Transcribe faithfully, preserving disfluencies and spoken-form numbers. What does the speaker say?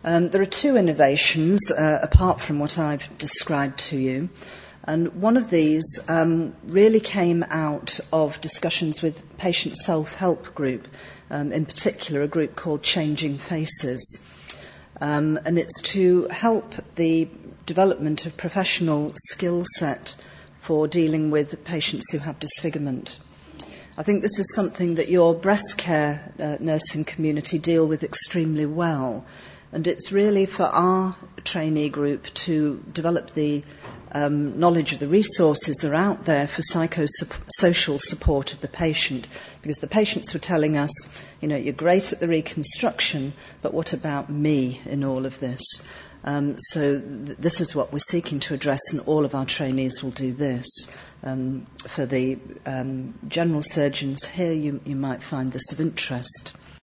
Um, there are two innovations, uh, apart from what I've described to you. And one of these um, really came out of discussions with patient self-help group, um, in particular a group called Changing Faces. Um, and it's to help the development of professional skill set for dealing with patients who have disfigurement. I think this is something that your breast care uh, nursing community deal with extremely well. And it's really for our trainee group to develop the um, knowledge of the resources that are out there for psychosocial support of the patient. Because the patients were telling us, you know, you're great at the reconstruction, but what about me in all of this? Um, so th- this is what we're seeking to address, and all of our trainees will do this. Um, for the um, general surgeons here, you, you might find this of interest.